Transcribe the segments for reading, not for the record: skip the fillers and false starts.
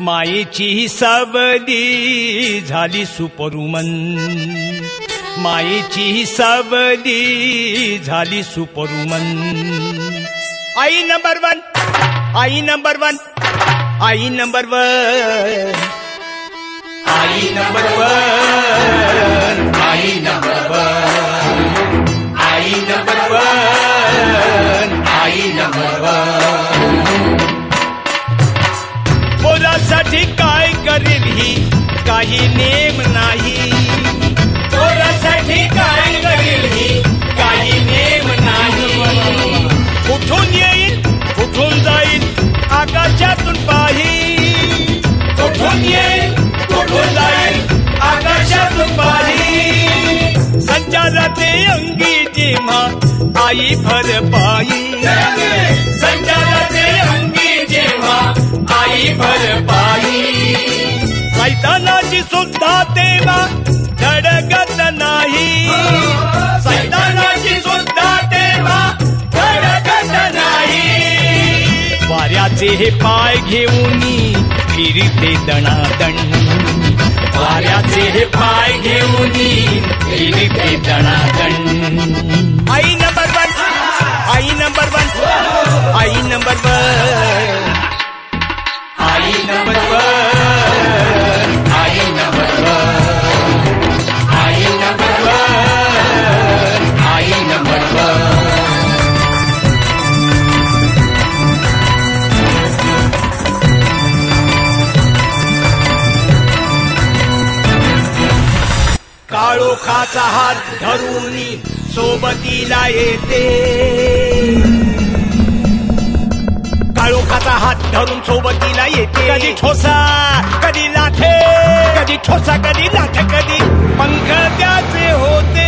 मायेची सावली झाली सुपरवुमन, मायेची सावली झाली सुपरवुमन. आई नंबर वन, आई नंबर वन, आई नंबर वन, आई नंबर वन, आई नंबर वन, आई नंबर वन, आई नंबर वन. पोरासाठी काय करेल ही काही नेम नाही, पोरासाठी काय करेल ही काही नेम नाही. कुठून येईल कुठून जाईल आकाशातून पाहिल, कुठून येईल कुठून जाईल आकाशातून पाहिल. संचाराचे अंगी जेव्हा आई भर पायी, संचाराचे अंगी जेव्हा आई भर पायी. सैतानाची सुद्धा तेव्हा धडकत नाही, सैतानाची सुद्धा तेव्हा धडकत नाही. वाऱ्याचे हे पाय घेऊन फिरते दणादण, वाऱ्याचे हे पाय घेऊन फिरते दणादण. आई नंबर वन, आई नंबर वन, आई नंबर वन, आई नंबर वन, आई नंबर वन, आई नंबर वन, आई नंबर वन. काळोखाचा हात धरून सोबतीला येते, काळोखाचा हात धरून सोबतीला येते. कधी ठोसा कधी लाथे, कधी ठोसा कधी लाथ, कधी पंख त्याचे होते.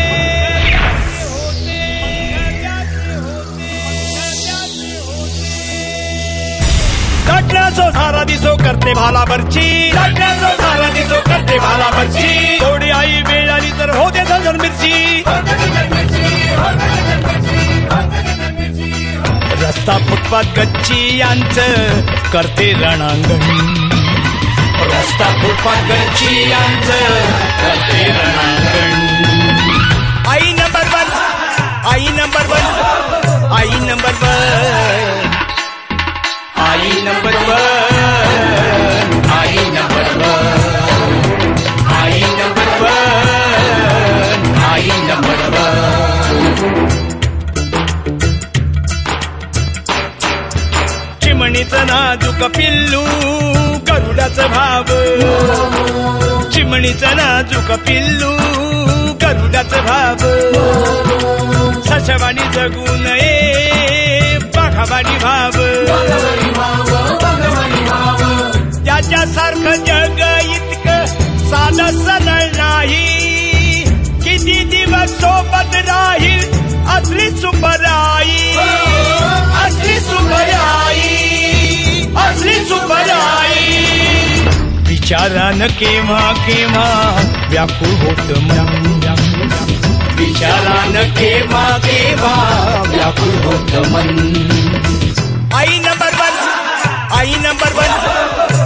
काटण्याचो सारा दिसो करते भालाभरची, काटण्याचो सारा दिसो करते भालाभरची. थोडी आई वेळ आली तर होते झंझण मिरची, रस्ता फुटपाथ गच्ची यांचं करते रणांगण, रस्ता फुटपाथ गच्ची यांचं करते रणांगण. आई नंबर वन, आई नंबर वन, आई नंबर वन, आई नंबर वन, आई नंबर वन, आई नंबर वन, आई नंबर वन. चिमणीचं नाजूक पिल्लू गरुडाचं भाव, चिमणीचं नाजूक पिल्लू गरुडाचं भाव. सशवाणी जगू नये बाघावाणी भाव, त्याच्यासारखं जग इतकं साधं सरळ नाही. किती दिवस सोबत राहील असली सुपराई, असली सुपराई, असली सुपराई. विचारानं केव्हा केव्हा व्याकुळ होत मन, विचारानं केव्हा केव्हा व्याकुळ होत मन. आई नंबर वन, आई नंबर वन,